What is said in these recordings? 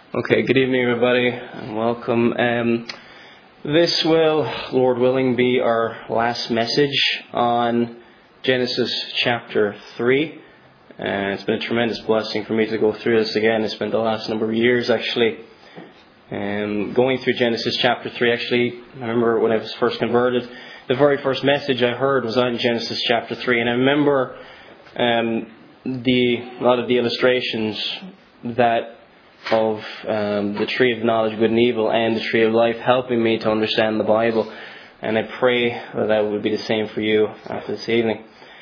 Okay, good evening everybody and welcome. This will, Lord willing, be our last message on Genesis chapter 3. And it's been a tremendous blessing for me to go through this again. It's been the last number of years actually. Going through Genesis chapter 3, actually, I remember when I was first converted, the very first message I heard was on Genesis chapter 3. And I remember a lot of the illustrations of the tree of knowledge of good and evil and the tree of life helping me to understand the Bible. And I pray that would be the same for you after this evening.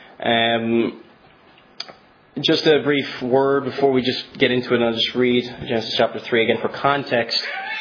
Just a brief word before we just get into it, and I'll just read Genesis chapter 3 again for context.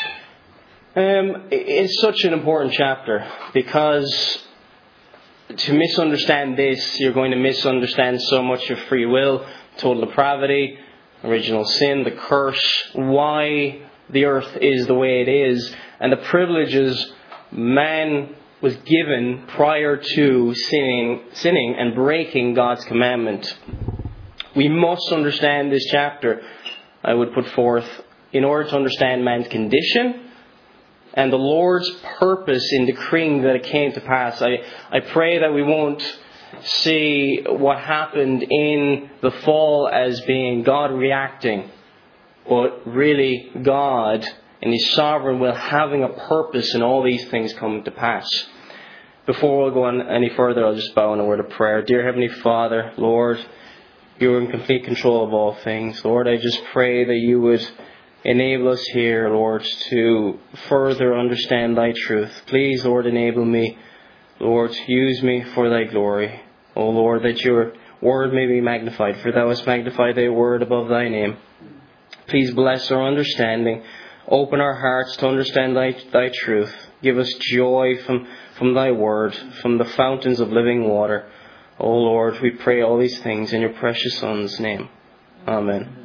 It's such an important chapter because to misunderstand this, you're going to misunderstand so much of free will, total depravity, original sin, the curse, why the earth is the way it is, and the privileges man was given prior to sinning and breaking God's commandment. We must understand this chapter, I would put forth, in order to understand man's condition and the Lord's purpose in decreeing that it came to pass. I pray that we won't see what happened in the fall as being God reacting, but really God in His sovereign will having a purpose in all these things coming to pass. Before we'll go on any further, I'll just bow in a word of prayer. Dear Heavenly Father, Lord, You are in complete control of all things. Lord, I just pray that You would enable us here, Lord, to further understand Thy truth. Please, Lord, enable me. Lord, use me for Thy glory. O Lord, that Your word may be magnified, for Thou hast magnified Thy word above Thy name. Please bless our understanding. Open our hearts to understand Thy truth. Give us joy from Thy word, from the fountains of living water. O Lord, we pray all these things in Your precious Son's name. Amen.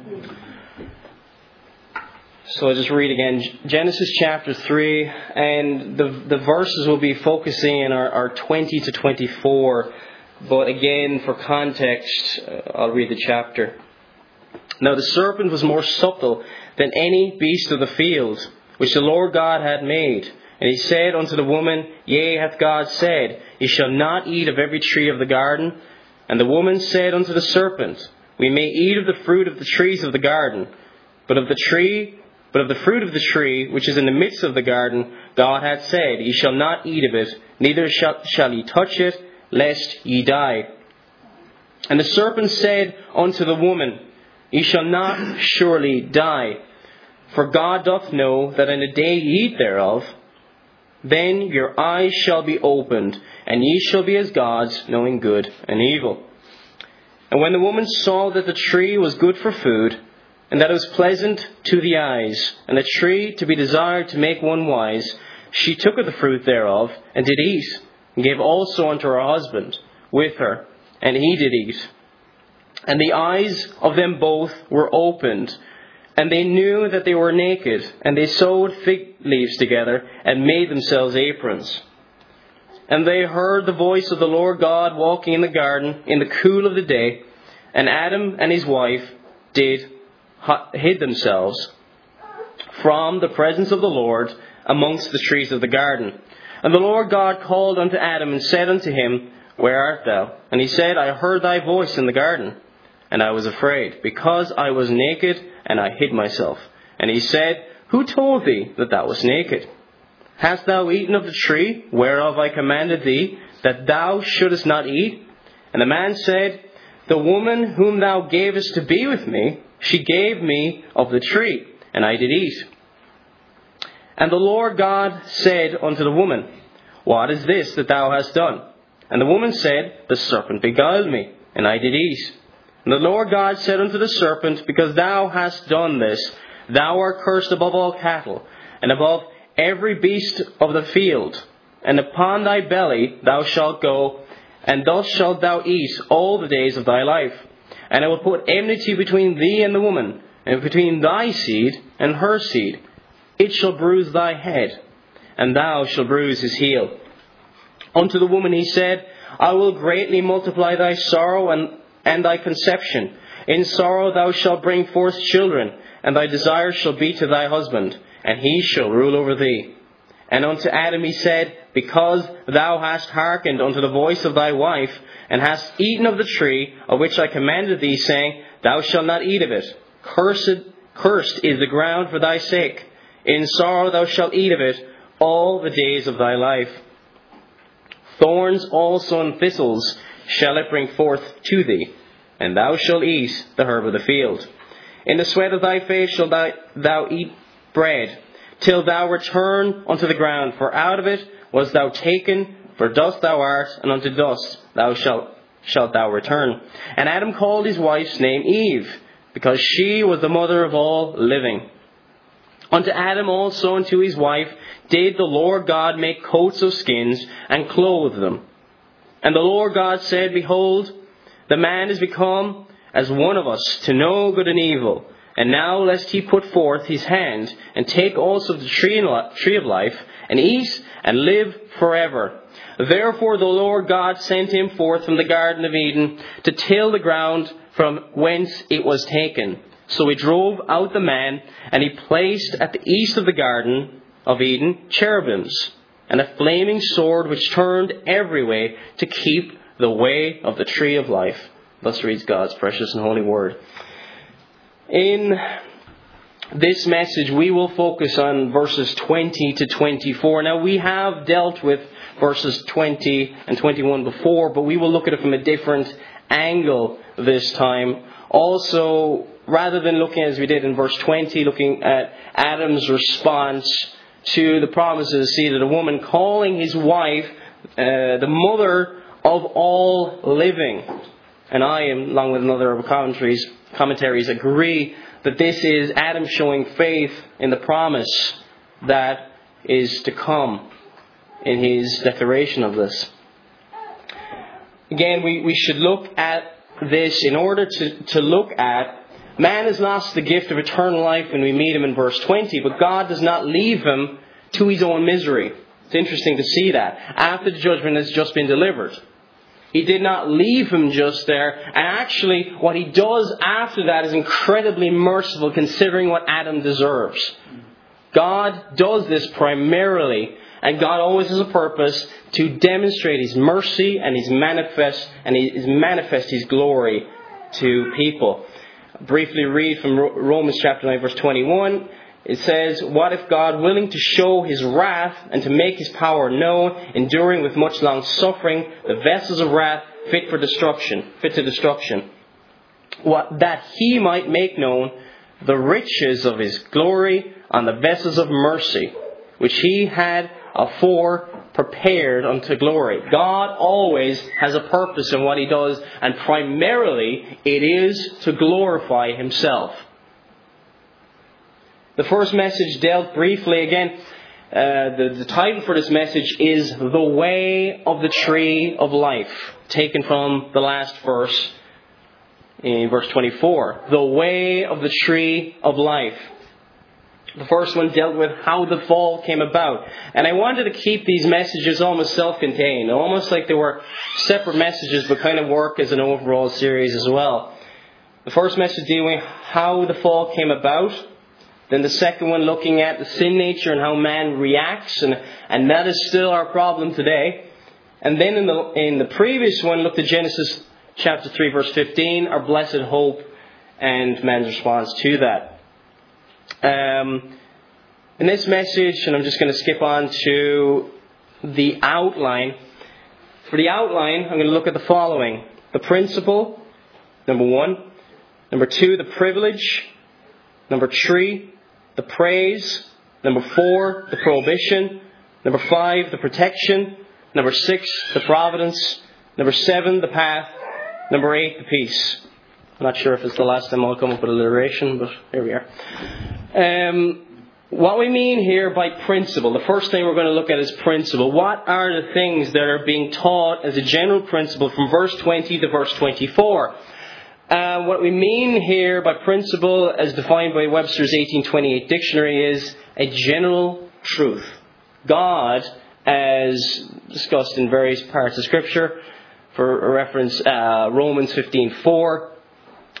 So I'll just read again Genesis chapter 3, and the verses will be focusing in our 20 to 24. But again, for context, I'll read the chapter. Now the serpent was more subtle than any beast of the field, which the Lord God had made. And he said unto the woman, Yea, hath God said, Ye shall not eat of every tree of the garden? And the woman said unto the serpent, We may eat of the fruit of the trees of the garden, but of the fruit of the tree which is in the midst of the garden, God hath said, Ye shall not eat of it, neither shall ye touch it, lest ye die. And the serpent said unto the woman, Ye shall not surely die. For God doth know that in the day ye eat thereof, then your eyes shall be opened, and ye shall be as gods, knowing good and evil. And when the woman saw that the tree was good for food, and that it was pleasant to the eyes, and a tree to be desired to make one wise, she took of the fruit thereof, and did eat, and gave also unto her husband with her, and he did eat. And the eyes of them both were opened, and they knew that they were naked, and they sewed fig leaves together, and made themselves aprons. And they heard the voice of the Lord God walking in the garden in the cool of the day, and Adam and his wife hid themselves from the presence of the Lord amongst the trees of the garden. And the Lord God called unto Adam and said unto him, Where art thou? And he said, I heard thy voice in the garden, and I was afraid, because I was naked, and I hid myself. And he said, Who told thee that thou wast naked? Hast thou eaten of the tree whereof I commanded thee, that thou shouldest not eat? And the man said, The woman whom thou gavest to be with me, she gave me of the tree, and I did eat. And the Lord God said unto the woman, What is this that thou hast done? And the woman said, The serpent beguiled me, and I did eat. And the Lord God said unto the serpent, Because thou hast done this, thou art cursed above all cattle, and above every beast of the field. And upon thy belly thou shalt go, and thus shalt thou eat all the days of thy life. And I will put enmity between thee and the woman, and between thy seed and her seed. It shall bruise thy head, and thou shalt bruise his heel. Unto the woman he said, I will greatly multiply thy sorrow and thy conception. In sorrow thou shalt bring forth children, and thy desire shall be to thy husband, and he shall rule over thee. And unto Adam he said, Because thou hast hearkened unto the voice of thy wife, and hast eaten of the tree of which I commanded thee, saying, Thou shalt not eat of it. Cursed is the ground for thy sake. In sorrow thou shalt eat of it all the days of thy life. Thorns also and thistles shall it bring forth to thee, and thou shalt eat the herb of the field. In the sweat of thy face shalt thou eat bread, till thou return unto the ground. For out of it wast thou taken, for dust thou art, and unto dust shalt thou return. And Adam called his wife's name Eve, because she was the mother of all living. Unto Adam also and to his wife did the Lord God make coats of skins, and clothe them. And the Lord God said, Behold, the man is become as one of us, to know good and evil. And now lest he put forth his hand, and take also the tree of life, and eat, and live forever. Therefore the Lord God sent him forth from the Garden of Eden, to till the ground from whence it was taken. So he drove out the man, and he placed at the east of the Garden of Eden cherubims, and a flaming sword which turned every way to keep the way of the tree of life. Thus reads God's precious and holy word. In this message, we will focus on verses 20 to 24. Now, we have dealt with verses 20 and 21 before, but we will look at it from a different angle this time. Also, rather than looking as we did in verse 20, looking at Adam's response to the promises, see that a woman calling his wife the mother of all living. And I, along with another of commentaries, agree that this is Adam showing faith in the promise that is to come in his declaration of this. Again, we should look at this in order to look at man has lost the gift of eternal life when we meet him in verse 20, but God does not leave him to his own misery. It's interesting to see that after the judgment has just been delivered. He did not leave him just there. And actually, what he does after that is incredibly merciful, considering what Adam deserves. God does this primarily, and God always has a purpose to demonstrate his mercy and his manifest his glory to people. I'll briefly read from Romans chapter 9, verse 21. It says, What if God, willing to show his wrath and to make his power known, enduring with much long suffering the vessels of wrath fit to destruction, that he might make known the riches of his glory on the vessels of mercy, which he had afore prepared unto glory. God always has a purpose in what he does, and primarily it is to glorify himself. The first message dealt briefly, again, the title for this message is The Way of the Tree of Life, taken from the last verse in verse 24. The Way of the Tree of Life. The first one dealt with how the fall came about. And I wanted to keep these messages almost self-contained, almost like they were separate messages, but kind of work as an overall series as well. The first message dealing with how the fall came about. Then the second one looking at the sin nature and how man reacts, and that is still our problem today. And then in the previous one looked at Genesis chapter 3 verse 15, our blessed hope and man's response to that. In this message, and I'm just going to skip on to the outline. For the outline, I'm going to look at the following. The principle, number 1. Number 2, the privilege. Number 3, the praise. Number 4, the prohibition. Number 5, the protection. Number 6, the providence. Number 7, the path. Number 8, the peace. I'm not sure if it's the last time I'll come up with alliteration, but here we are. What we mean here by principle, the first thing we're going to look at is principle. What are the things that are being taught as a general principle from verse 20 to verse 24? What we mean here by principle, as defined by Webster's 1828 dictionary, is a general truth. God, as discussed in various parts of Scripture, for reference Romans 15:4,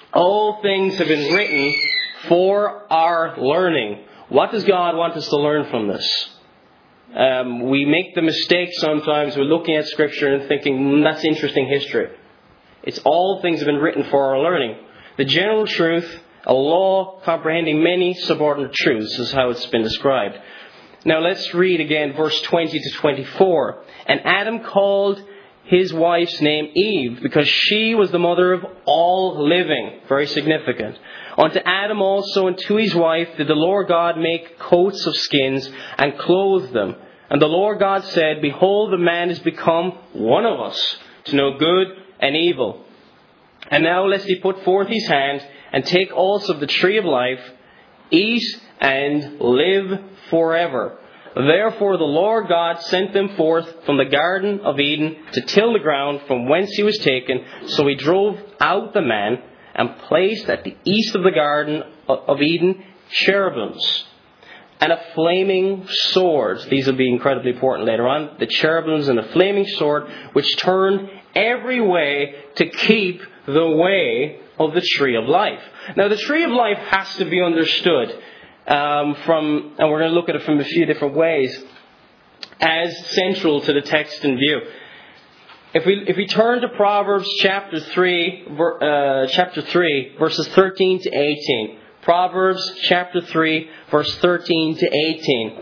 All things have been written for our learning. What does God want us to learn from this? We make the mistake sometimes, we're looking at Scripture and thinking, that's interesting history. It's all things have been written for our learning. The general truth, a law comprehending many subordinate truths, is how it's been described. Now let's read again verse 20 to 24. And Adam called his wife's name Eve, because she was the mother of all living. Very significant. Unto Adam also and to his wife did the Lord God make coats of skins and clothe them. And the Lord God said, Behold, the man is become one of us, to know good and evil. And now lest he put forth his hand and take also of the tree of life, eat and live forever. Therefore the Lord God sent them forth from the Garden of Eden to till the ground from whence he was taken. So he drove out the man and placed at the east of the Garden of Eden cherubims and a flaming sword. These will be incredibly important later on. The cherubims and a flaming sword which turned every way to keep the way of the tree of life. Now the tree of life has to be understood and we're going to look at it from a few different ways, as central to the text in view. If we turn to Proverbs chapter 3, verses 13 to 18. Proverbs chapter 3, verse 13 to 18.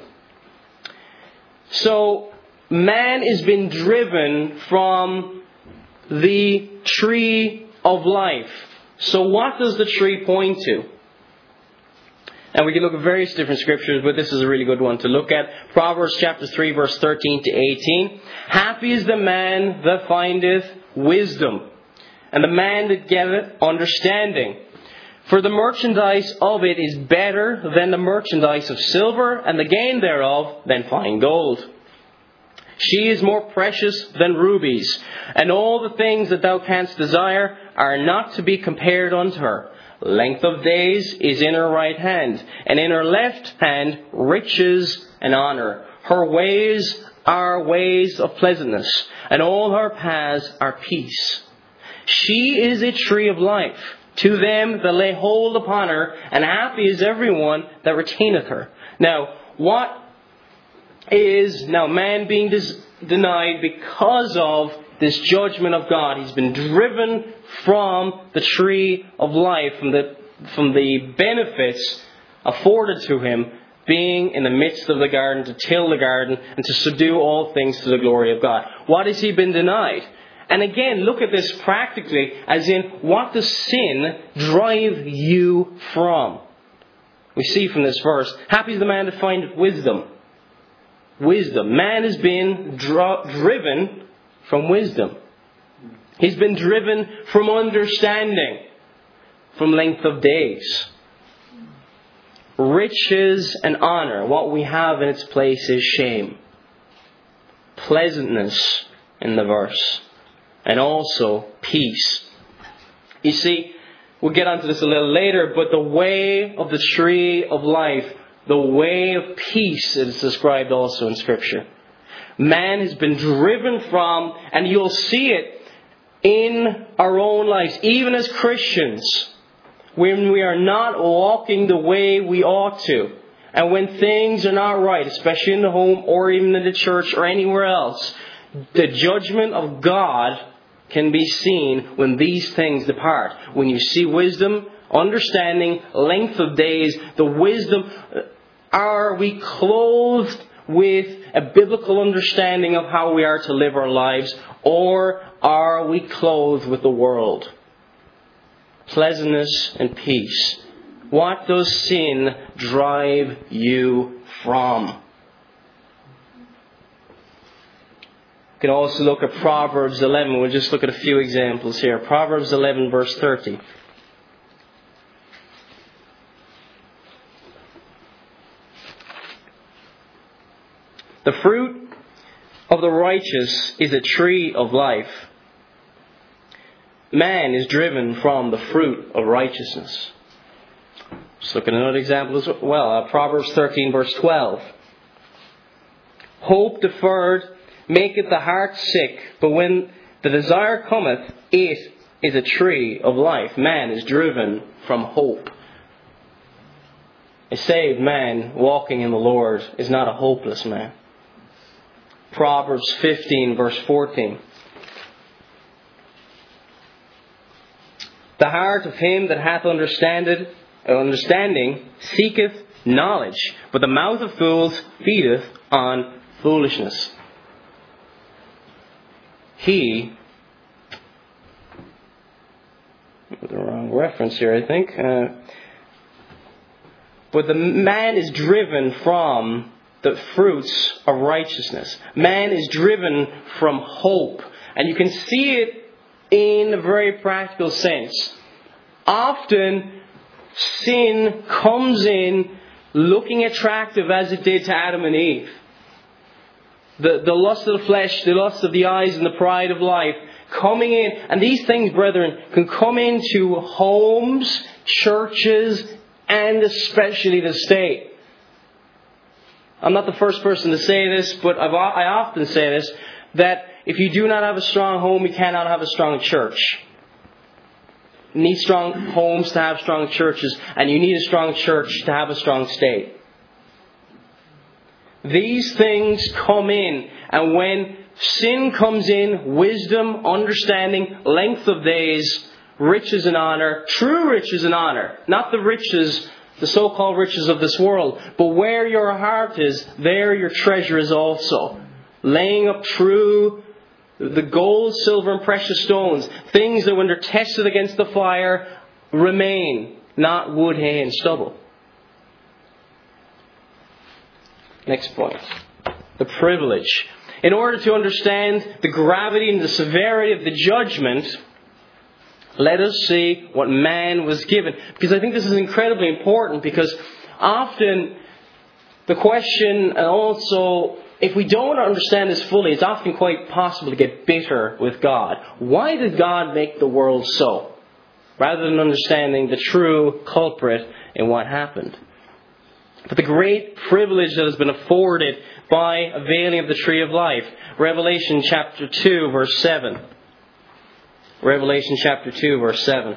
So, man has been driven from the tree of life. So what does the tree point to? And we can look at various different scriptures, but this is a really good one to look at. Proverbs chapter 3, verse 13 to 18. Happy is the man that findeth wisdom, and the man that getteth understanding. For the merchandise of it is better than the merchandise of silver, and the gain thereof than fine gold. She is more precious than rubies, and all the things that thou canst desire are not to be compared unto her. Length of days is in her right hand, and in her left hand riches and honor. Her ways are ways of pleasantness, and all her paths are peace. She is a tree of life to them that lay hold upon her, and happy is everyone that retaineth her. Now, what is now man being denied because of this judgment of God? He's been driven from the tree of life, from the benefits afforded to him, being in the midst of the garden, to till the garden, and to subdue all things to the glory of God. What has he been denied? And again, look at this practically, as in, what does sin drive you from? We see from this verse, happy is the man that findeth wisdom. Wisdom. Man has been driven from wisdom. He's been driven from understanding, from length of days. Riches and honor. What we have in its place is shame. Pleasantness in the verse. And also peace. You see, we'll get onto this a little later, but the way of the tree of life, the way of peace, is described also in Scripture. Man has been driven from, and you'll see it in our own lives, even as Christians, when we are not walking the way we ought to, and when things are not right, especially in the home or even in the church or anywhere else, the judgment of God can be seen when these things depart. When you see wisdom, understanding, length of days, the wisdom, are we clothed with a biblical understanding of how we are to live our lives, or are we clothed with the world? Pleasantness and peace. What does sin drive you from? You can also look at Proverbs 11. We'll just look at a few examples here. Proverbs 11, verse 30. The fruit of the righteous is a tree of life. Man is driven from the fruit of righteousness. Let's look at another example as well. Proverbs 13, verse 12. Hope deferred maketh the heart sick, but when the desire cometh, it is a tree of life. Man is driven from hope. A saved man walking in the Lord is not a hopeless man. Proverbs 15 verse 14. The heart of him that hath understanding seeketh knowledge, but the mouth of fools feedeth on foolishness. The wrong reference here, I think. But the man is driven from the fruits of righteousness. Man is driven from hope. And you can see it in a very practical sense. Often, sin comes in looking attractive as it did to Adam and Eve. The lust of the flesh, the lust of the eyes, and the pride of life coming in. And these things, brethren, can come into homes, churches, and especially the state. I'm not the first person to say this, but I often say this, that if you do not have a strong home, you cannot have a strong church. You need strong homes to have strong churches, and you need a strong church to have a strong state. These things come in, and when sin comes in, wisdom, understanding, length of days, riches and honor, true riches and honor, not the riches, the so-called riches of this world, but where your heart is, there your treasure is also. Laying up true, the gold, silver, and precious stones, things that when they're tested against the fire, remain, not wood, hay, and stubble. Next point. The privilege. In order to understand the gravity and the severity of the judgment, let us see what man was given. Because I think this is incredibly important, because often the question, and also if we don't understand this fully, it's often quite possible to get bitter with God. Why did God make the world so? Rather than understanding the true culprit in what happened. But the great privilege that has been afforded by availing of the tree of life. Revelation chapter 2 verse 7. Revelation chapter 2 verse 7.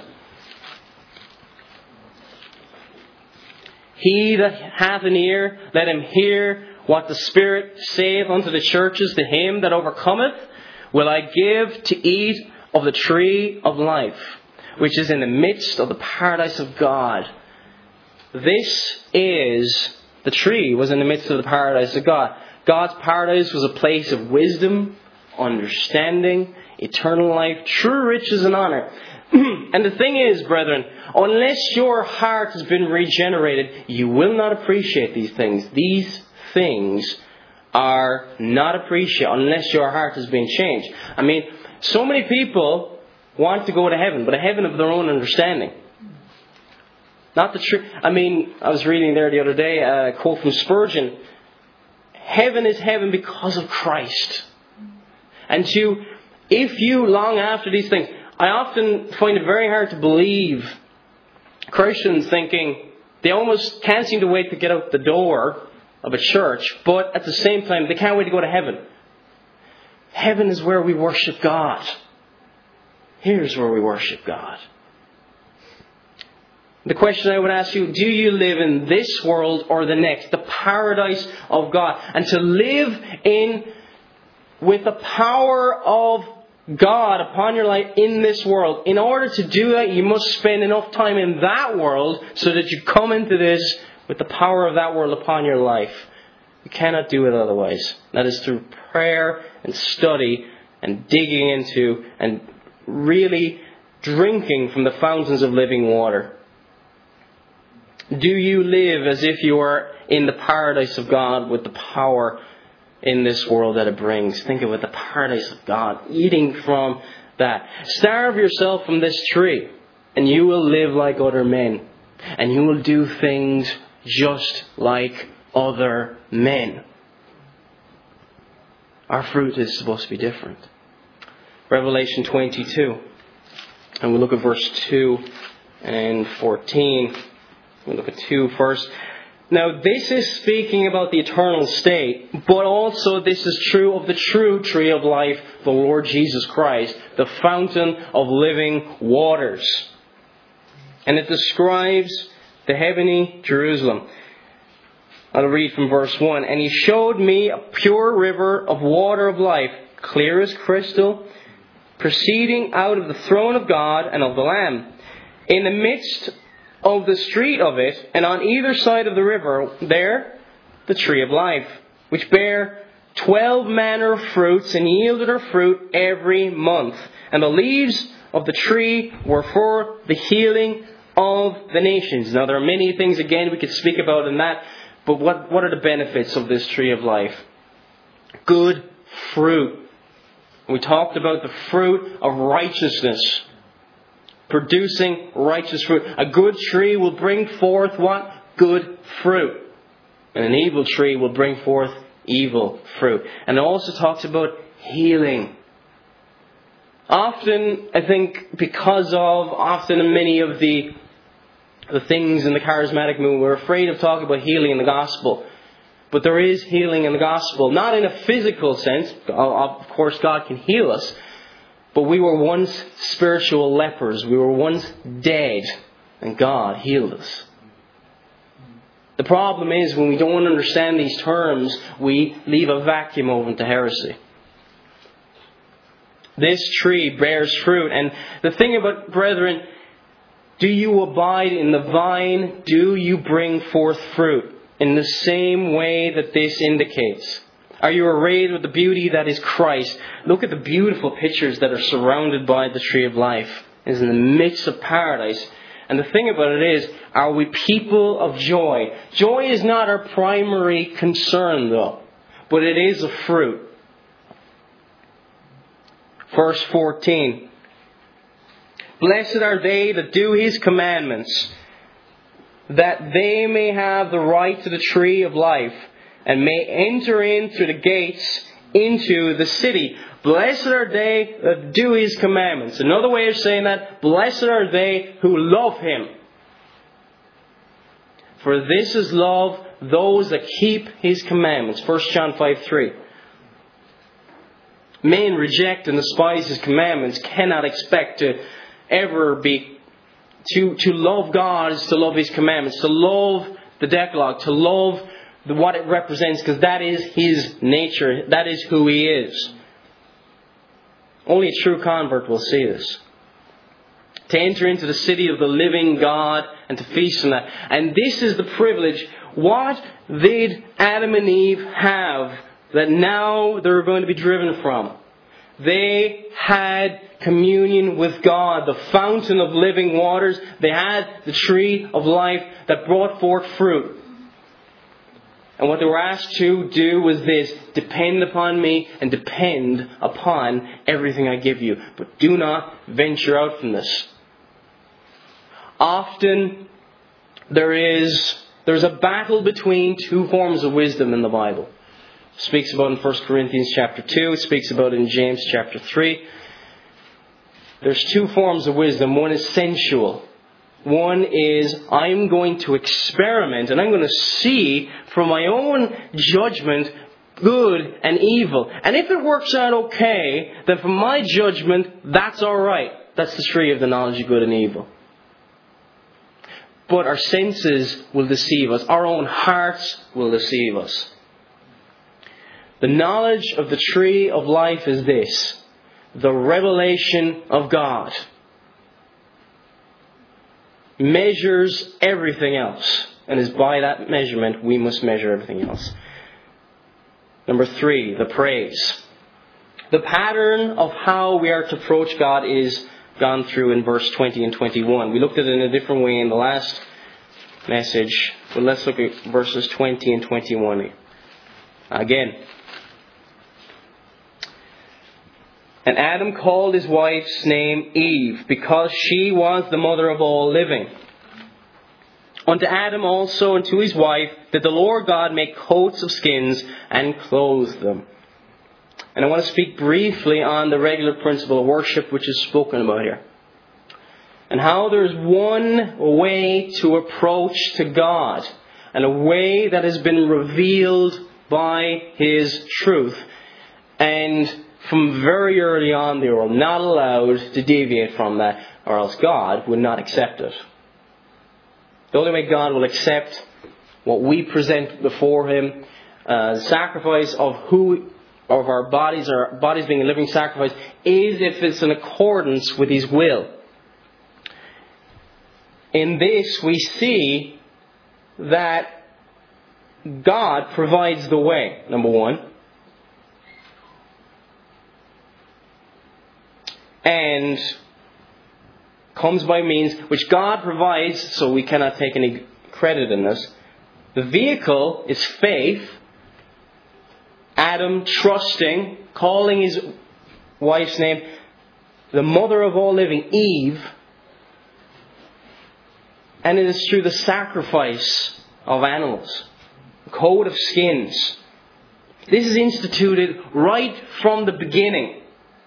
He that hath an ear, let him hear what the Spirit saith unto the churches. To him that overcometh will I give to eat of the tree of life, which is in the midst of the paradise of God. This is, the tree was in the midst of the paradise of God. God's paradise was a place of wisdom, understanding, eternal life, true riches and honor. And the thing is, brethren, unless your heart has been regenerated, you will not appreciate these things. These things are not appreciated unless your heart has been changed. I mean, so many people want to go to heaven, but a heaven of their own understanding. Not the truth. I mean, I was reading there the other day a quote from Spurgeon. Heaven is heaven because of Christ. And if you long after these things, I often find it very hard to believe Christians thinking they almost can't seem to wait to get out the door of a church, but at the same time they can't wait to go to heaven. Heaven is where we worship God. Here's where we worship God. The question I would ask you, do you live in this world or the next? The paradise of God. And to live with the power of God upon your life in this world. In order to do that, you must spend enough time in that world so that you come into this with the power of that world upon your life. You cannot do it otherwise. That is through prayer and study and digging into and really drinking from the fountains of living water. Do you live as if you are in the paradise of God with the power in this world that it brings? Think of it, the paradise of God, eating from that. Starve yourself from this tree, and you will live like other men. And you will do things just like other men. Our fruit is supposed to be different. Revelation 22. And we'll look at verse 2 and 14. We'll look at 2 first. Now, this is speaking about the eternal state, but also this is true of the true tree of life, the Lord Jesus Christ, the fountain of living waters. And it describes the heavenly Jerusalem. I'll read from verse 1. And he showed me a pure river of water of life, clear as crystal, proceeding out of the throne of God and of the Lamb. In the midst of the street of it, and on either side of the river, there the tree of life, which bare 12 manner of fruits, and yielded her fruit every month. And the leaves of the tree were for the healing of the nations. Now there are many things again we could speak about in that, but what are the benefits of this tree of life? Good fruit. We talked about the fruit of righteousness. Producing righteous fruit. A good tree will bring forth what? Good fruit. And an evil tree will bring forth evil fruit. And it also talks about healing. Often, I think, because of many of the things in the charismatic movement, we're afraid of talking about healing in the gospel. But there is healing in the gospel. Not in a physical sense. Of course, God can heal us. But we were once spiritual lepers. We were once dead. And God healed us. The problem is when we don't understand these terms, we leave a vacuum open to heresy. This tree bears fruit. And the thing about, brethren, do you abide in the vine? Do you bring forth fruit? In the same way that this indicates. Are you arrayed with the beauty that is Christ? Look at the beautiful pictures that are surrounded by the tree of life. It's in the midst of paradise. And the thing about it is, are we people of joy? Joy is not our primary concern though, but it is a fruit. Verse 14. Blessed are they that do His commandments, that they may have the right to the tree of life, and may enter in through the gates into the city. Blessed are they that do His commandments. Another way of saying that, blessed are they who love Him. For this is love, those that keep His commandments. 1 John 5:3. Men reject and despise His commandments cannot expect to ever be... To love God is to love His commandments. To love the Decalogue. To love what it represents. Because that is His nature. That is who He is. Only a true convert will see this. To enter into the city of the living God and to feast on that. And this is the privilege. What did Adam and Eve have that now they're going to be driven from? They had communion with God, the fountain of living waters. They had the tree of life that brought forth fruit. And what they were asked to do was this: depend upon me and depend upon everything I give you. But do not venture out from this. Often there's a battle between two forms of wisdom in the Bible. It speaks about in 1 Corinthians chapter 2. It speaks about in James chapter 3. There's two forms of wisdom. One is sensual. One is, I'm going to experiment and I'm going to see from my own judgment good and evil. And if it works out okay, then from my judgment, that's alright. That's the tree of the knowledge of good and evil. But our senses will deceive us. Our own hearts will deceive us. The knowledge of the tree of life is this: the revelation of God measures everything else. And is by that measurement we must measure everything else. Number 3, the praise. The pattern of how we are to approach God is gone through in verse 20 and 21. We looked at it in a different way in the last message. But let's look at verses 20 and 21 again. And Adam called his wife's name Eve, because she was the mother of all living. Unto Adam also and to his wife did the Lord God make coats of skins and clothe them. And I want to speak briefly on the regular principle of worship which is spoken about here. And how there's one way to approach to God. and a way that has been revealed by His truth. And from very early on, they were not allowed to deviate from that, or else God would not accept it. The only way God will accept what we present before Him, the sacrifice of our bodies being a living sacrifice, is if it's in accordance with His will. In this, we see that God provides the way, number one. And comes by means which God provides, so we cannot take any credit in this. The vehicle is faith. Adam trusting, calling his wife's name the mother of all living, Eve. And it is through the sacrifice of animals, a coat of skins. This is instituted right from the beginning.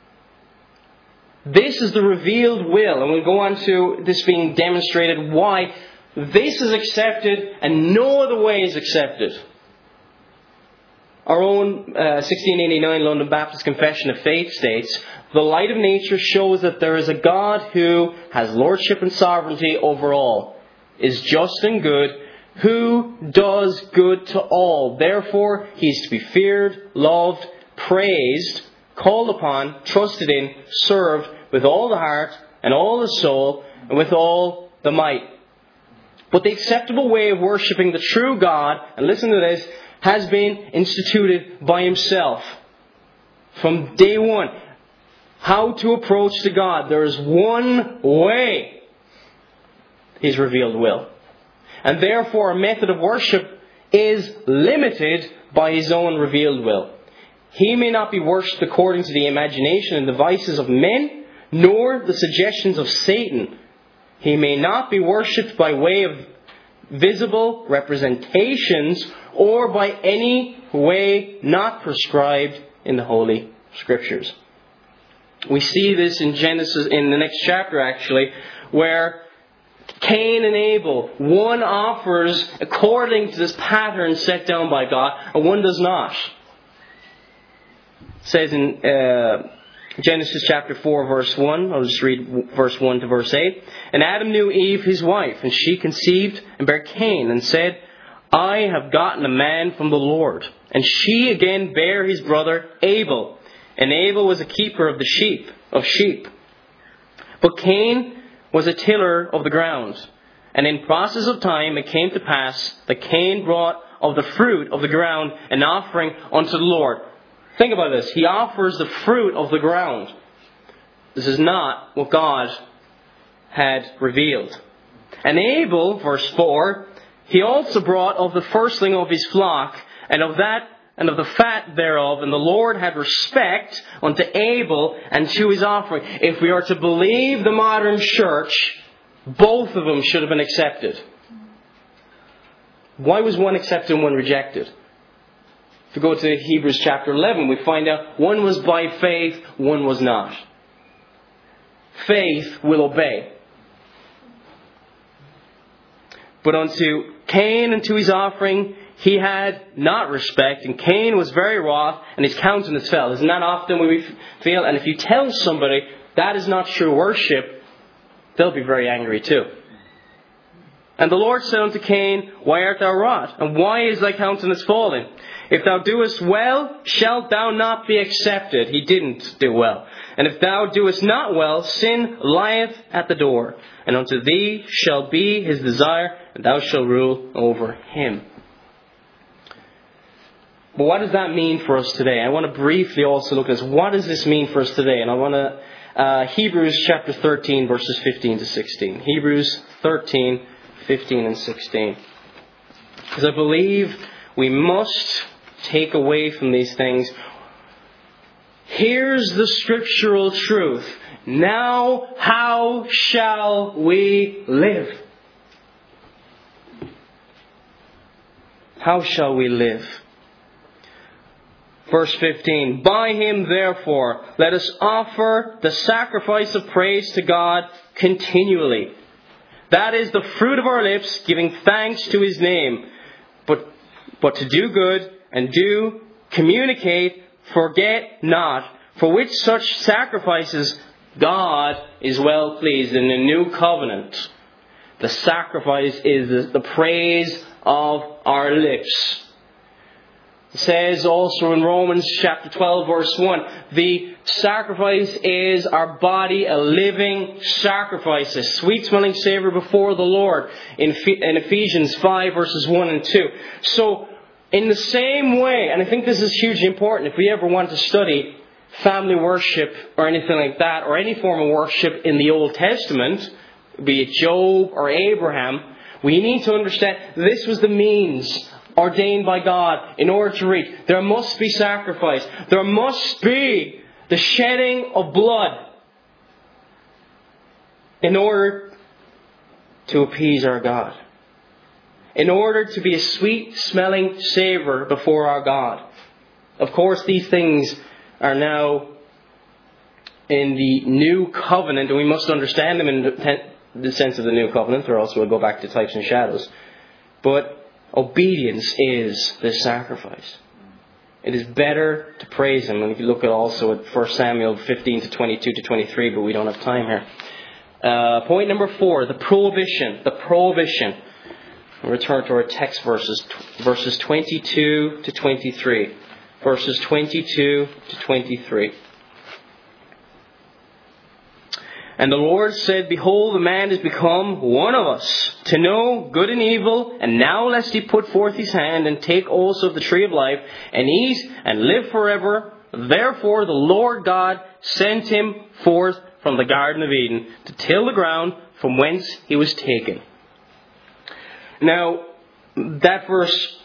This is the revealed will, and we'll go on to this being demonstrated why this is accepted and no other way is accepted. Our own 1689 London Baptist Confession of Faith states, "The light of nature shows that there is a God who has lordship and sovereignty over all, is just and good, who does good to all. Therefore, He is to be feared, loved, praised, called upon, trusted in, served with all the heart and all the soul and with all the might." But the acceptable way of worshipping the true God, and listen to this, has been instituted by Himself. From day one, how to approach to God. There is one way. His revealed will. And therefore, our method of worship is limited by His own revealed will. He may not be worshipped according to the imagination and devices of men, nor the suggestions of Satan. He may not be worshipped by way of visible representations or by any way not prescribed in the Holy Scriptures. We see this in Genesis, in the next chapter actually, where Cain and Abel, one offers according to this pattern set down by God, and one does not. It says in Genesis chapter 4 verse 1, I'll just read verse 1 to verse 8. "And Adam knew Eve his wife, and she conceived and bare Cain, and said, I have gotten a man from the Lord. And she again bare his brother Abel. And Abel was a keeper of sheep. But Cain was a tiller of the ground. And in process of time it came to pass that Cain brought of the fruit of the ground an offering unto the Lord." Think about this. He offers the fruit of the ground. This is not what God had revealed. And Abel, verse 4, he also brought of the firstling of his flock, and of the fat thereof, and the Lord had respect unto Abel and to his offering. If we are to believe the modern church, both of them should have been accepted. Why was one accepted and one rejected? If we go to Hebrews chapter 11, we find out one was by faith, one was not. Faith will obey. But unto Cain and to his offering he had not respect, and Cain was very wroth, and his countenance fell. Isn't that often when we feel? And if you tell somebody that is not true worship, they'll be very angry too. And the Lord said unto Cain, Why art thou wroth? And why is thy countenance fallen? If thou doest well, shalt thou not be accepted. He didn't do well. And if thou doest not well, sin lieth at the door. And unto thee shall be his desire, and thou shalt rule over him. But what does that mean for us today? I want to briefly also look at this. What does this mean for us today? And I want to, Hebrews chapter 13, verses 15 to 16. Hebrews 13, 15 and 16. Because I believe we must take away from these things. Here's the scriptural truth. Now how shall we live? How shall we live? Verse 15, By him therefore let us offer the sacrifice of praise to God continually. That is the fruit of our lips, giving thanks to his name. but to do good and do communicate, forget not, for which such sacrifices God is well pleased. In the new covenant, the sacrifice is the praise of our lips. It says also in Romans chapter 12 verse 1, the sacrifice is our body a living sacrifice, a sweet smelling savour before the Lord in Ephesians 5 verses 1 and 2. So in the same way, and I think this is hugely important if we ever want to study family worship or anything like that, or any form of worship in the Old Testament, be it Job or Abraham, we need to understand this was the means ordained by God in order to reach. There must be sacrifice. There must be the shedding of blood in order to appease our God. In order to be a sweet smelling savour before our God. Of course, these things are now in the new covenant, and we must understand them in the sense of the new covenant, or else we'll go back to types and shadows. But obedience is this sacrifice. It is better to praise Him. And if you look at also at 1 Samuel 15 to 22 to 23, but we don't have time here. Point number 4, the prohibition. The prohibition. We'll return to our text verses 22 to 23. Verses 22 to 23. And the Lord said, Behold, the man is become one of us, to know good and evil. And now lest he put forth his hand, and take also of the tree of life, and eat, and live forever. Therefore the Lord God sent him forth from the Garden of Eden, to till the ground from whence he was taken. Now, that verse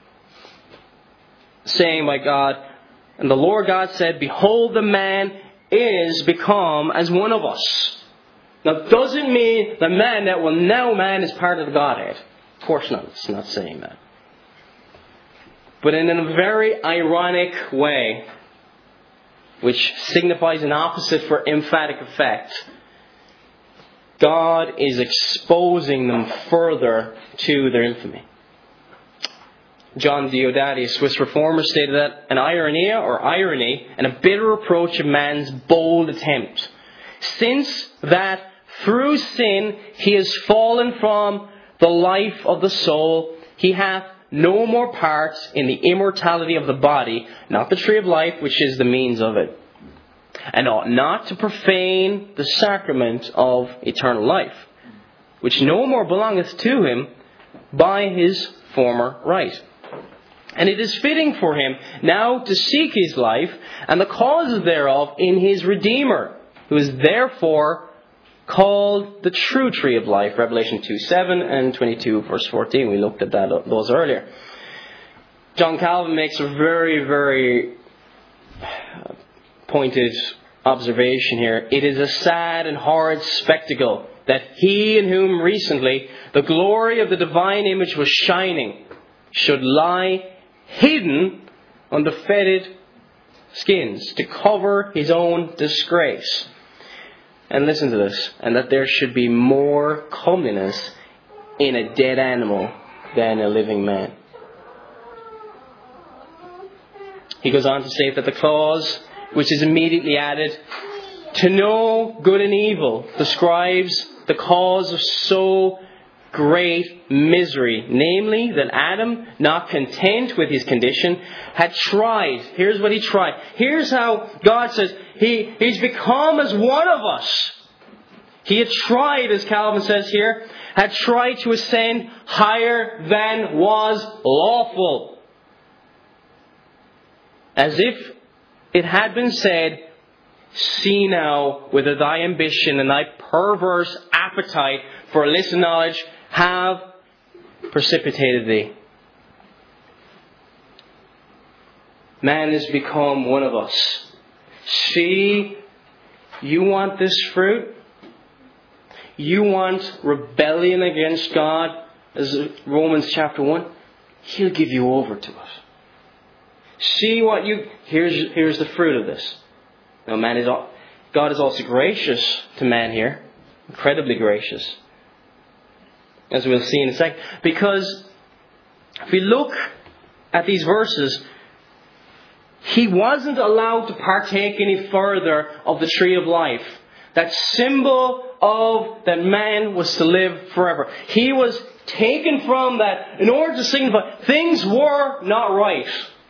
saying by God, and the Lord God said, Behold, the man is become as one of us. Now, it doesn't mean the man that will now man is part of the Godhead. Of course not. It's not saying that. But in a very ironic way, which signifies an opposite for emphatic effect, God is exposing them further to their infamy. John Diodati, a Swiss reformer, stated that an ironia or irony and a bitter reproach of man's bold attempt. Since that through sin he has fallen from the life of the soul, he hath no more part in the immortality of the body, not the tree of life, which is the means of it, and ought not to profane the sacrament of eternal life, which no more belongeth to him by his former right. And it is fitting for him now to seek his life and the causes thereof in his Redeemer, who is therefore called the true tree of life. Revelation 2:7 and 22 verse 14. We looked at those earlier. John Calvin makes a very, very pointed observation here. It is a sad and horrid spectacle that he in whom recently the glory of the divine image was shining should lie hidden under fetid skins to cover his own disgrace. And listen to this. And that there should be more comeliness in a dead animal than a living man. He goes on to say that the clause which is immediately added, to know good and evil, describes the cause of so great misery, namely that Adam, not content with his condition, had tried. Here's what he tried. Here's how God says he's become as one of us. He had tried, as Calvin says here, had tried to ascend higher than was lawful. As if it had been said, see now whether thy ambition and thy perverse appetite for illicit knowledge have precipitated thee. Man has become one of us. See, you want this fruit? You want rebellion against God, as Romans chapter 1? He'll give you over to it. See what you... Here's the fruit of this. Now, God is also gracious to man here. Incredibly gracious. As we'll see in a second. Because If we look at these verses, he wasn't allowed to partake any further of the tree of life. That symbol of that man was to live forever. He was taken from that in order to signify things were not right.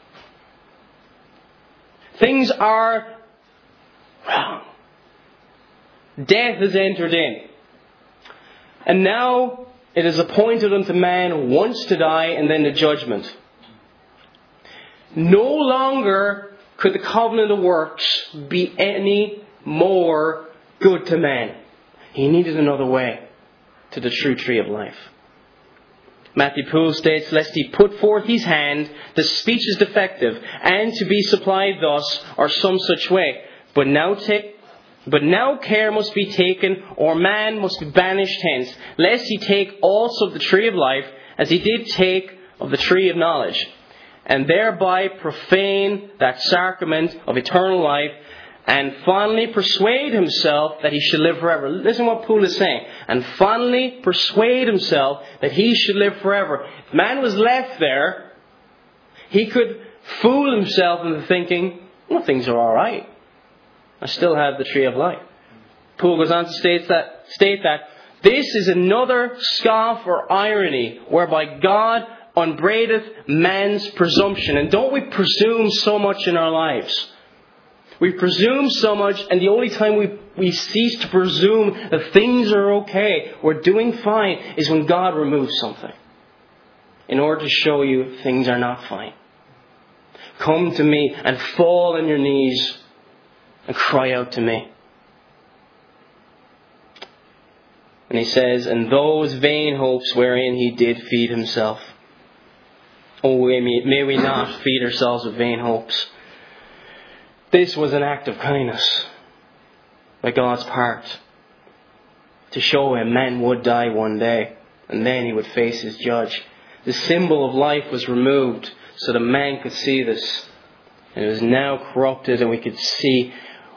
Things are wrong. Death has entered in. And now it is appointed unto man once to die and then the judgment. No longer could the covenant of works be any more good to man. He needed another way to the true tree of life. Matthew Poole states, lest he put forth his hand, the speech is defective, and to be supplied thus, or some such way. But now care must be taken, or man must be banished hence, lest he take also of the tree of life, as he did take of the tree of knowledge, and thereby profane that sacrament of eternal life, and finally persuade himself that he should live forever. Listen what Poole is saying. And finally persuade himself that he should live forever. If man was left there, he could fool himself into thinking, well, things are all right. I still have the tree of life. Poole goes on to state that this is another scoff or irony whereby God upbraideth man's presumption. And don't we presume so much in our lives? We presume so much, and the only time we cease to presume that things are okay, we're doing fine, is when God removes something. In order to show you things are not fine. Come to me and fall on your knees and cry out to me. And he says, and those vain hopes wherein he did feed himself. Oh, may we not feed ourselves with vain hopes. This was an act of kindness by God's part to show him man would die one day and then he would face his judge. The symbol of life was removed so that man could see this. And it was now corrupted, and we can see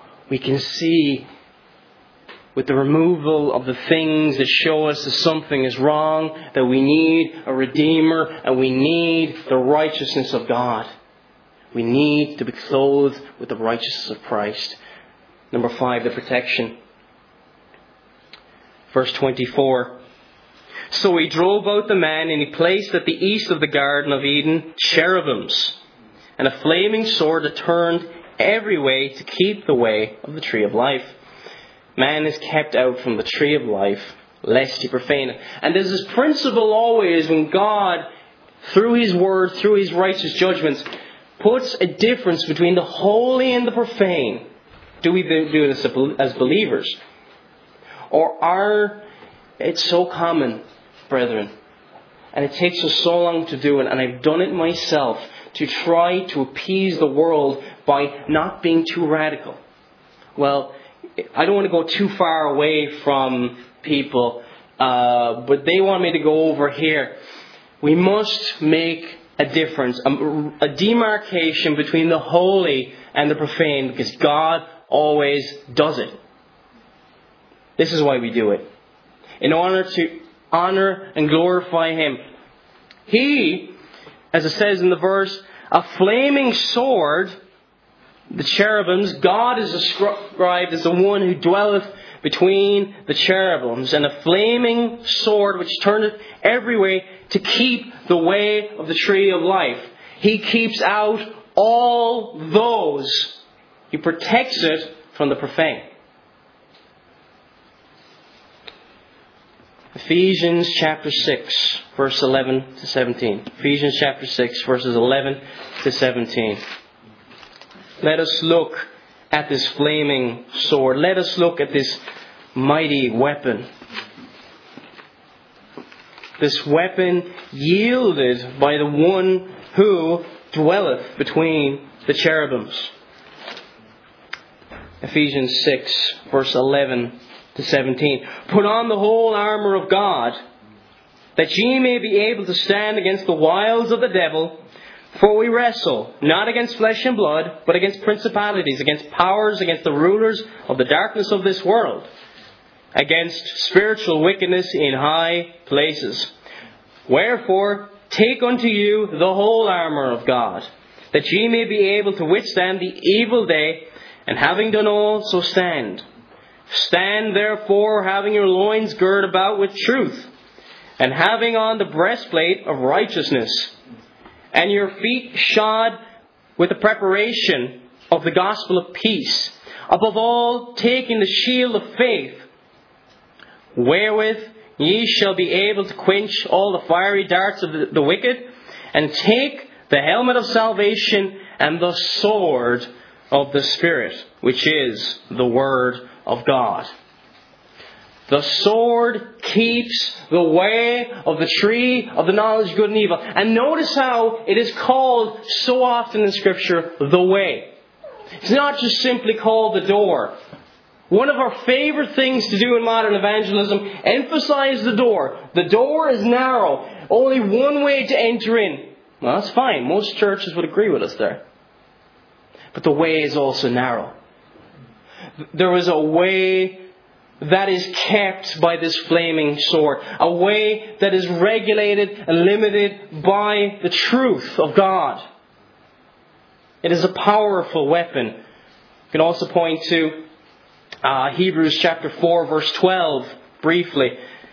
with the removal of the things that show us that something is wrong, that we need a Redeemer and we need the righteousness of God. We need to be clothed with the righteousness of Christ. Number 5, the protection. Verse 24. So he drove out the man, and he placed at the east of the Garden of Eden cherubims, and a flaming sword that turned every way to keep the way of the tree of life. Man is kept out from the tree of life, lest he profane it. And there's this principle always when God, through his word, through his righteous judgments, puts a difference between the holy and the profane. Do we do this as believers? Or it's so common, brethren, and it takes us so long to do it, and I've done it myself, to try to appease the world by not being too radical. Well, I don't want to go too far away from people, but they want me to go over here. We must make a difference, a demarcation between the holy and the profane, because God always does it. This is why we do it. In order to honor and glorify Him. He, as it says in the verse, a flaming sword, the cherubims, God is described as the one who dwelleth between the cherubims, and a flaming sword which turneth every way to keep the way of the tree of life. He keeps out all those. He protects it from the profane. Ephesians chapter 6, verse 11 to 17. Ephesians chapter 6, verses 11 to 17. Let us look at this flaming sword. Let us look at this mighty weapon. This weapon yielded by the one who dwelleth between the cherubims. Ephesians 6, verse 11 to 17. Put on the whole armour of God, that ye may be able to stand against the wiles of the devil. For we wrestle not against flesh and blood, but against principalities, against powers, against the rulers of the darkness of this world, against spiritual wickedness in high places. Wherefore, Take unto you the whole armour of God, that ye may be able to withstand the evil day, and having done all, so stand. Stand therefore, having your loins girt about with truth, and having on the breastplate of righteousness, and your feet shod with the preparation of the gospel of peace. Above all, taking the shield of faith, wherewith ye shall be able to quench all the fiery darts of the wicked, and take the helmet of salvation and the sword of the Spirit, which is the Word of God. The sword keeps the way of the tree of the knowledge of good and evil. And notice how it is called so often in Scripture, the way. It's not just simply called the door. One of our favorite things to do in modern evangelism, emphasize the door. The door is narrow. Only one way to enter in. Well, that's fine. Most churches would agree with us there. But the way is also narrow. There is a way that is kept by this flaming sword. A way that is regulated and limited by the truth of God. It is a powerful weapon. You can also point to Hebrews chapter 4 verse 12 briefly.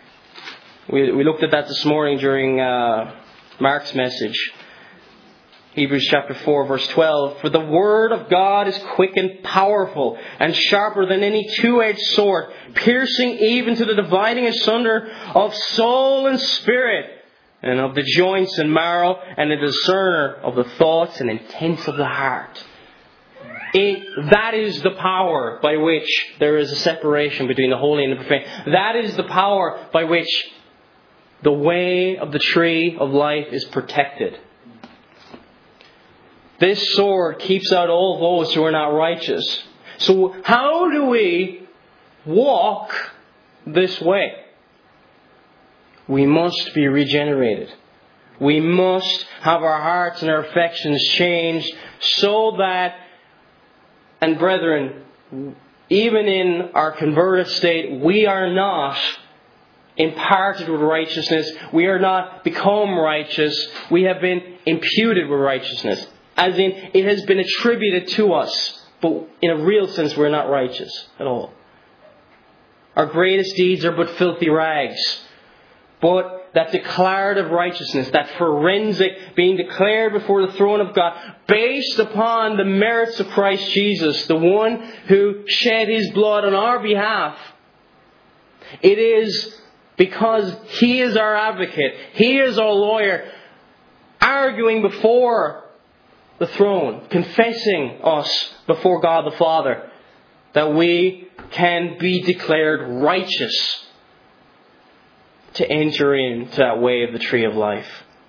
We looked at that this morning during Mark's message. Hebrews chapter 4 verse 12. For the word of God is quick and powerful, and sharper than any two-edged sword, piercing even to the dividing asunder of soul and spirit, and of the joints and marrow, and a discerner of the thoughts and intents of the heart. That is the power by which there is a separation between the holy and the profane. That is the power by which the way of the tree of life is protected. This sword keeps out all those who are not righteous. So how do we walk this way? We must be regenerated. We must have our hearts and our affections changed so that, and brethren, even in our converted state, we are not imparted with righteousness. We are not become righteous. We have been imputed with righteousness. As in, it has been attributed to us. But in a real sense, we're not righteous at all. Our greatest deeds are but filthy rags. But that declarative righteousness, that forensic being declared before the throne of God, based upon the merits of Christ Jesus, the one who shed His blood on our behalf, it is because He is our advocate, He is our lawyer, arguing before the throne, confessing us before God the Father, that we can be declared righteous to enter into that way of the tree of life.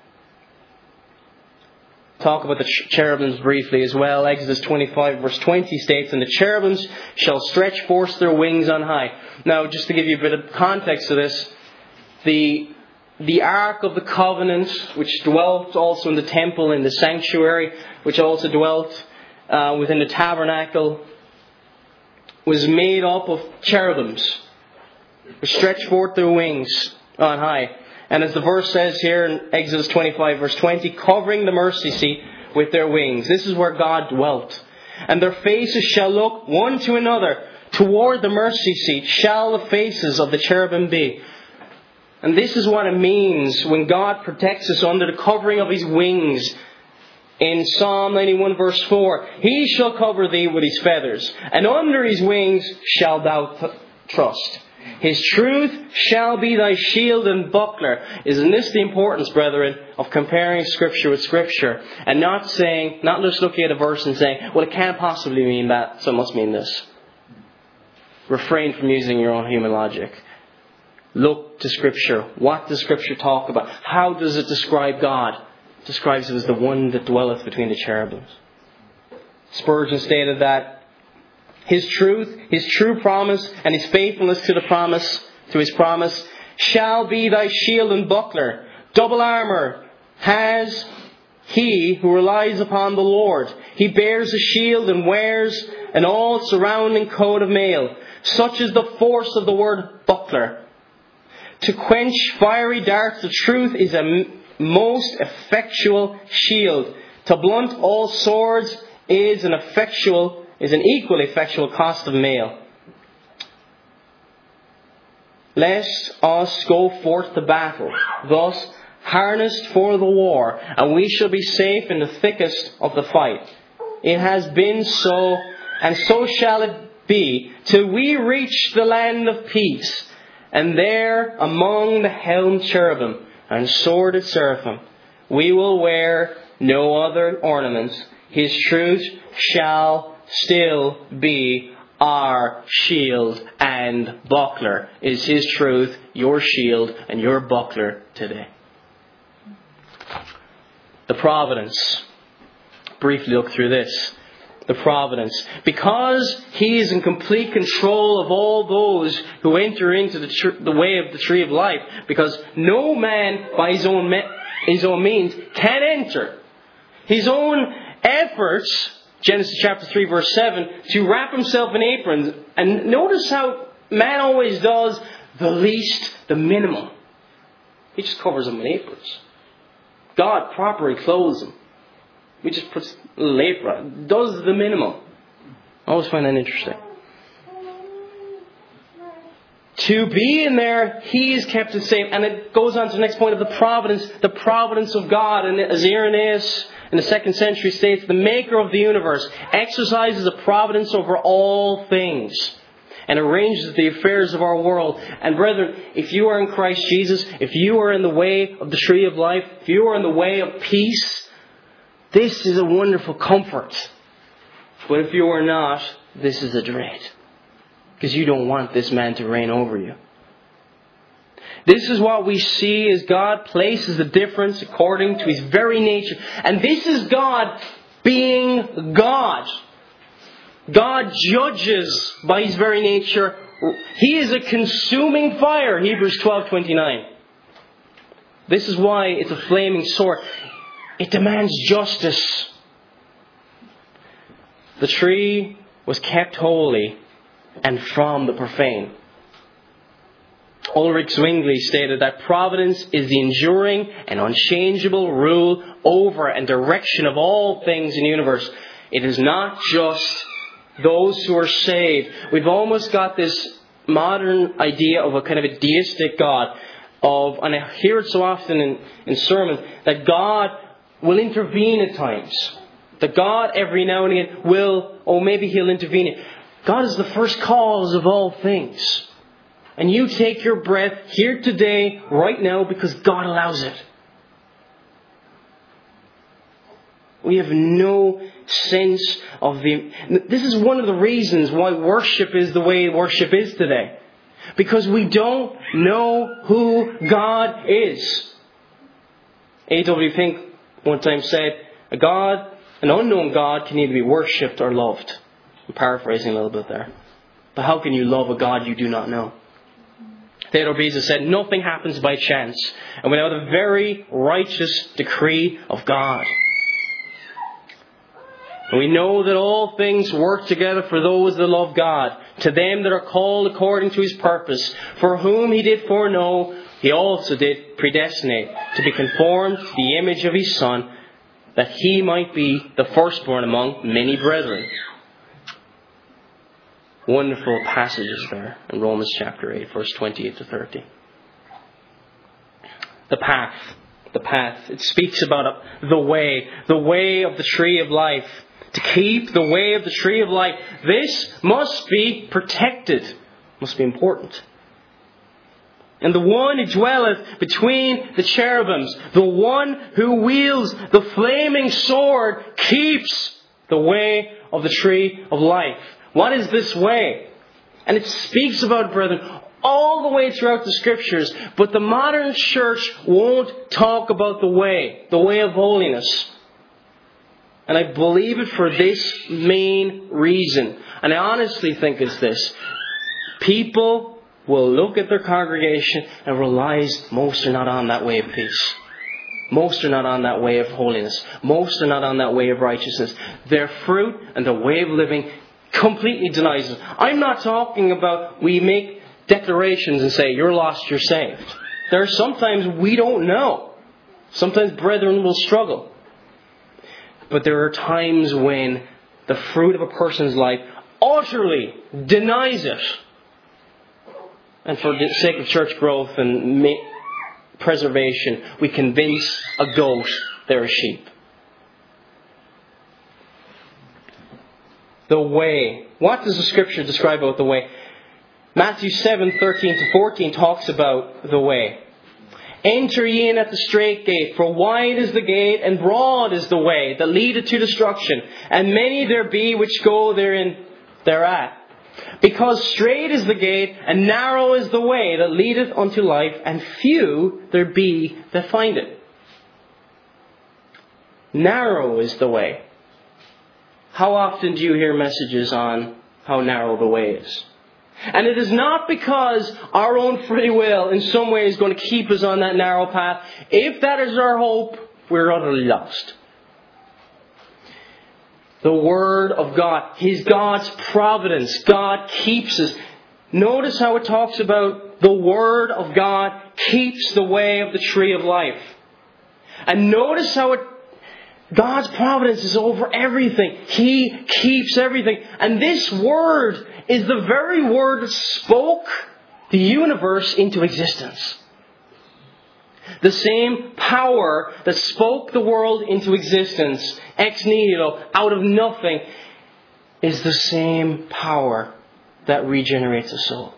Talk about the cherubims briefly as well. Exodus 25 verse 20 states, and the cherubims shall stretch forth their wings on high. Now, just to give you a bit of context to this, the Ark of the Covenant, which dwelt also in the temple, in the sanctuary, which also dwelt within the tabernacle, was made up of cherubims, which stretched forth their wings on high. And as the verse says here in Exodus 25 verse 20, covering the mercy seat with their wings. This is where God dwelt. And their faces shall look one to another. Toward the mercy seat shall the faces of the cherubim be. And this is what it means when God protects us under the covering of His wings. In Psalm 91 verse 4, He shall cover thee with His feathers, and under His wings shalt thou trust. His truth shall be thy shield and buckler. Isn't this the importance, brethren, of comparing Scripture with Scripture, and not just looking at a verse and saying, well, it can't possibly mean that, so it must mean this. Refrain from using your own human logic. Look to Scripture. What does Scripture talk about? How does it describe God? It describes Him as the one that dwelleth between the cherubims. Spurgeon stated that His truth, His true promise, and His faithfulness to His promise, shall be thy shield and buckler. Double armour has he who relies upon the Lord. He bears a shield and wears an all surrounding coat of mail. Such is the force of the word buckler. To quench fiery darts, the truth is most effectual shield. To blunt all swords is an equally effectual cost of mail. Let us go forth to battle, thus harnessed for the war, and we shall be safe in the thickest of the fight. It has been so, and so shall it be, till we reach the land of peace, and there among the helmed cherubim and sworded seraphim, we will wear no other ornaments. His truth shall still be our shield and buckler. Is His truth your shield and your buckler today? The providence. Briefly look through this. The providence. Because He is in complete control of all those who enter into the way of the tree of life. Because no man by his own means can enter. His own efforts, Genesis chapter 3 verse 7, to wrap himself in aprons. And notice how man always does the least, the minimum. He just covers them in aprons. God properly clothes them. He just puts a little apron. Does the minimum. I always find that interesting. To be in there, He is kept it safe. And it goes on to the next point of the providence of God. And as Irenaeus in the 2nd century states, the Maker of the universe exercises a providence over all things and arranges the affairs of our world. And brethren, if you are in Christ Jesus, if you are in the way of the tree of life, if you are in the way of peace, this is a wonderful comfort. But if you are not, this is a dread. Because you don't want this man to reign over you. This is what we see as God places the difference according to His very nature. And this is God being God. God judges by His very nature. He is a consuming fire, Hebrews 12:29. This is why it's a flaming sword. It demands justice. The tree was kept holy and from the profane. Ulrich Zwingli stated that providence is the enduring and unchangeable rule over and direction of all things in the universe. It is not just those who are saved. We've almost got this modern idea of a kind of a deistic God. And I hear it so often in sermons, that God will intervene at times. That God every now and again maybe He'll intervene. God is the first cause of all things. And you take your breath here today, right now, because God allows it. We have no sense of This is one of the reasons why worship is the way worship is today. Because we don't know who God is. A.W. Pink one time said, an unknown God can either be worshipped or loved. I'm paraphrasing a little bit there. But how can you love a God you do not know? Theodore Beza said, nothing happens by chance and without a very righteous decree of God. And we know that all things work together for those that love God, to them that are called according to His purpose, for whom He did foreknow, He also did predestinate to be conformed to the image of His Son, that He might be the firstborn among many brethren. Wonderful passages there in Romans chapter 8, verse 28 to 30. The path. It speaks about the way of the tree of life. To keep the way of the tree of life, this must be protected. Must be important. And the one who dwelleth between the cherubims, the one who wields the flaming sword, keeps the way of the tree of life. What is this way? And it speaks about, brethren, all the way throughout the Scriptures. But the modern church won't talk about the way of holiness. And I believe it for this main reason. And I honestly think it's this. People will look at their congregation and realize most are not on that way of peace. Most are not on that way of holiness. Most are not on that way of righteousness. Their fruit and their way of living completely denies it. I'm not talking about we make declarations and say, you're lost, you're saved. There are sometimes we don't know. Sometimes brethren will struggle. But there are times when the fruit of a person's life utterly denies it. And for the sake of church growth and preservation, we convince a goat they're a sheep. The way. What does the Scripture describe about the way? Matthew 7:13-14 talks about the way. Enter ye in at the strait gate, for wide is the gate, and broad is the way that leadeth to destruction, and many there be which go thereat. Because strait is the gate, and narrow is the way that leadeth unto life, and few there be that find it. Narrow is the way. How often do you hear messages on how narrow the way is? And it is not because our own free will in some way is going to keep us on that narrow path. If that is our hope, we're utterly lost. The Word of God, God's providence. God keeps us. Notice how it talks about the Word of God keeps the way of the tree of life. And notice how God's providence is over everything. He keeps everything. And this Word is the very Word that spoke the universe into existence. The same power that spoke the world into existence, ex nihilo, out of nothing, is the same power that regenerates a soul.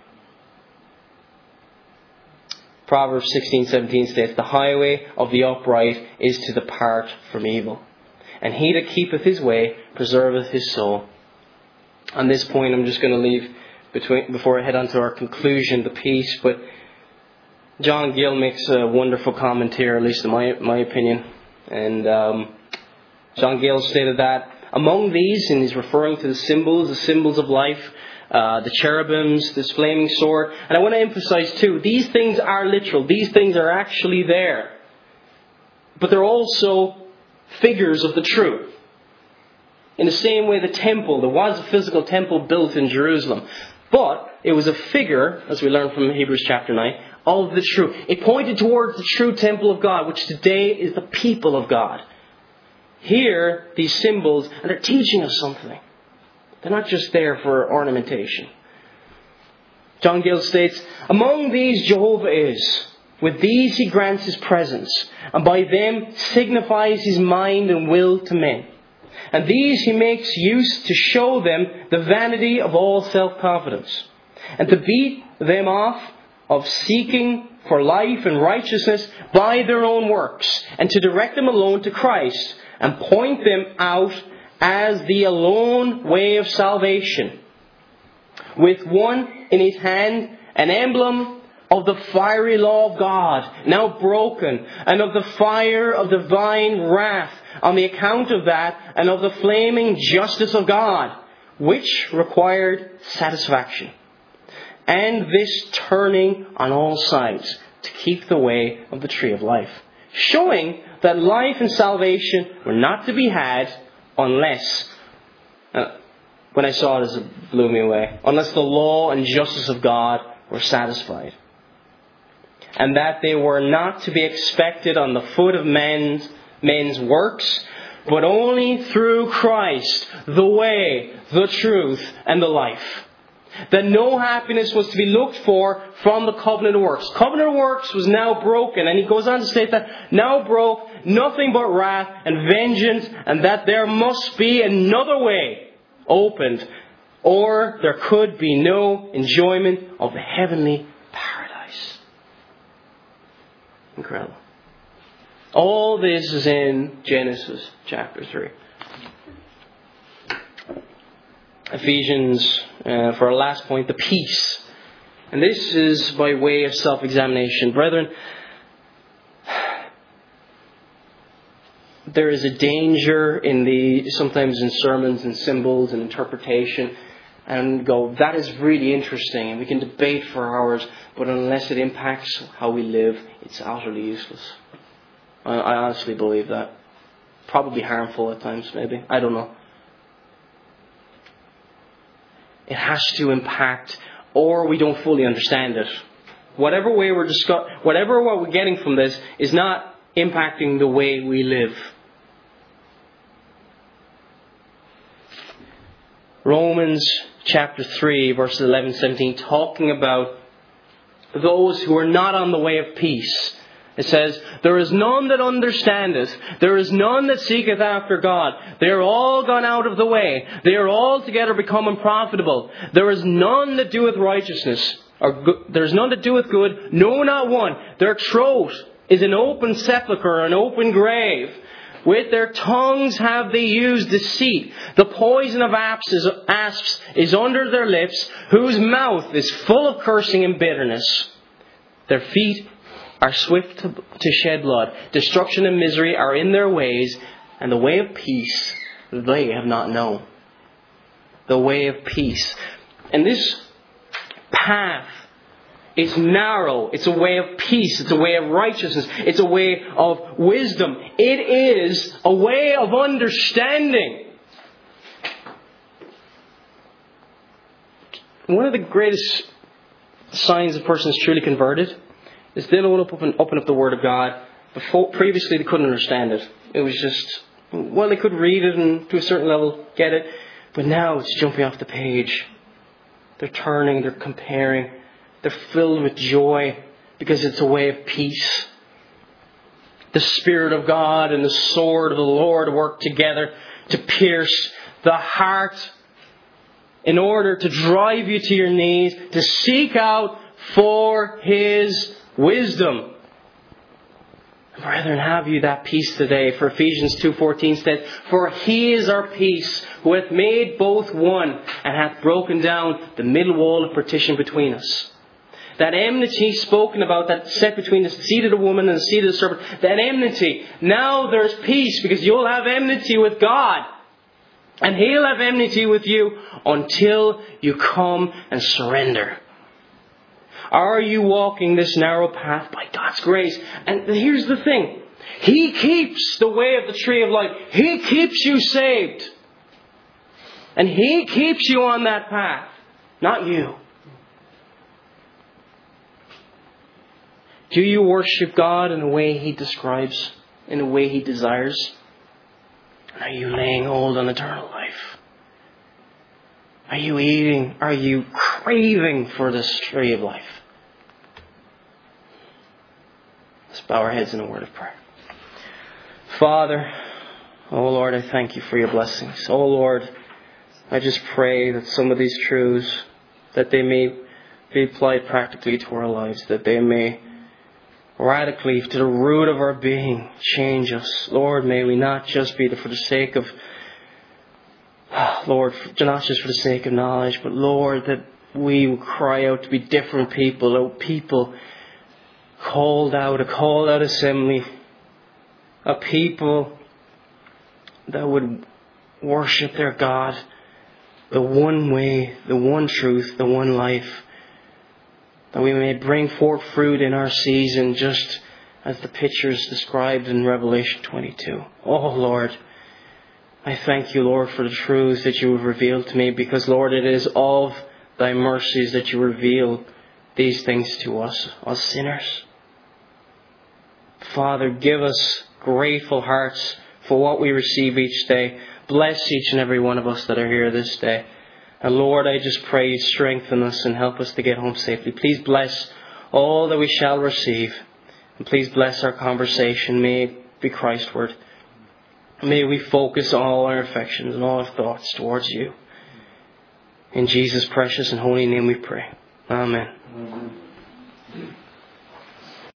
Proverbs 16:17 states, the highway of the upright is to depart from evil, and he that keepeth his way preserveth his soul. On this point, I'm just going to leave before I head on to our conclusion, the piece. But John Gill makes a wonderful commentary, at least in my opinion. And John Gill stated that among these, and he's referring to the symbols of life, the cherubims, this flaming sword. And I want to emphasize too, these things are literal. These things are actually there. But they're also figures of the truth. In the same way the temple, there was a physical temple built in Jerusalem. But it was a figure, as we learn from Hebrews chapter 9, of the truth. It pointed towards the true temple of God, which today is the people of God. Here, these symbols, and they're teaching us something. They're not just there for ornamentation. John Gill states, among these Jehovah is. With these he grants his presence, and by them signifies his mind and will to men. And these he makes use to show them the vanity of all self-confidence, and to beat them off of seeking for life and righteousness by their own works, and to direct them alone to Christ, and point them out as the alone way of salvation. With one in his hand, an emblem of the fiery law of God, now broken, and of the fire of divine wrath on the account of that, and of the flaming justice of God, which required satisfaction. And this turning on all sides to keep the way of the tree of life, showing that life and salvation were not to be had unless, when I saw it, it blew me away, unless the law and justice of God were satisfied. And that they were not to be expected on the foot of men's works, but only through Christ, the way, the truth, and the life. That no happiness was to be looked for from the covenant of works. Covenant of works was now broken, and he goes on to state that now broke, nothing but wrath and vengeance, and that there must be another way opened, or there could be no enjoyment of the heavenly paradise. Incredible. All this is in Genesis chapter 3. Ephesians, for our last point, the peace. And this is by way of self-examination. Brethren, there is a danger sometimes in sermons and symbols and interpretation, and go, that is really interesting, and we can debate for hours, but unless it impacts how we live, it's utterly useless. I honestly believe that. Probably harmful at times, maybe. I don't know. It has to impact, or we don't fully understand it. Whatever way what we're getting from this is not impacting the way we live. Romans chapter 3, verses 11 and 17, talking about those who are not on the way of peace. It says, "There is none that understandeth. There is none that seeketh after God. They are all gone out of the way. They are altogether become unprofitable. There is none that doeth righteousness. There is none that doeth good, no, not one. Their throat is an open sepulchre, an open grave. With their tongues have they used deceit. The poison of asps is under their lips, whose mouth is full of cursing and bitterness. Their feet are swift to shed blood. Destruction and misery are in their ways, and the way of peace they have not known." The way of peace. And this path is narrow. It's a way of peace. It's a way of righteousness. It's a way of wisdom. It is a way of understanding. One of the greatest signs a person is truly converted is they don't open up the Word of God. Previously they couldn't understand it. It was just, well, they could read it and to a certain level get it. But now it's jumping off the page. They're turning, they're comparing. They're filled with joy because it's a way of peace. The Spirit of God and the sword of the Lord work together to pierce the heart in order to drive you to your knees, to seek out for His wisdom. Brethren, have you that peace today? For Ephesians 2:14 says, "For He is our peace, who hath made both one, and hath broken down the middle wall of partition between us." That enmity spoken about, that set between the seed of the woman and the seed of the serpent, that enmity, now there's peace because you'll have enmity with God. And He'll have enmity with you until you come and surrender. Are you walking this narrow path by God's grace? And here's the thing. He keeps the way of the tree of life. He keeps you saved. And He keeps you on that path. Not you. Do you worship God in the way He describes, in the way He desires? And are you laying hold on eternal life? Are you eating? Are you craving for this tree of life? Let's bow our heads in a word of prayer. Father, oh Lord, I thank You for Your blessings. Oh Lord, I just pray that some of these truths, that they may be applied practically to our lives, that they may radically, to the root of our being, change us. Lord, may we not just be for the sake of, Lord, not just for the sake of knowledge, but Lord, that we will cry out to be different people, people called out, a called out assembly, a people that would worship their God, the one way, the one truth, the one life. That we may bring forth fruit in our season, just as the pictures described in Revelation 22. Oh Lord, I thank You, Lord, for the truths that You have revealed to me, because Lord, it is of Thy mercies that You reveal these things to us sinners. Father, give us grateful hearts for what we receive each day. Bless each and every one of us that are here this day. And Lord, I just pray You strengthen us and help us to get home safely. Please bless all that we shall receive. And please bless our conversation. May it be Christward. May we focus all our affections and all our thoughts towards You. In Jesus' precious and holy name we pray. Amen.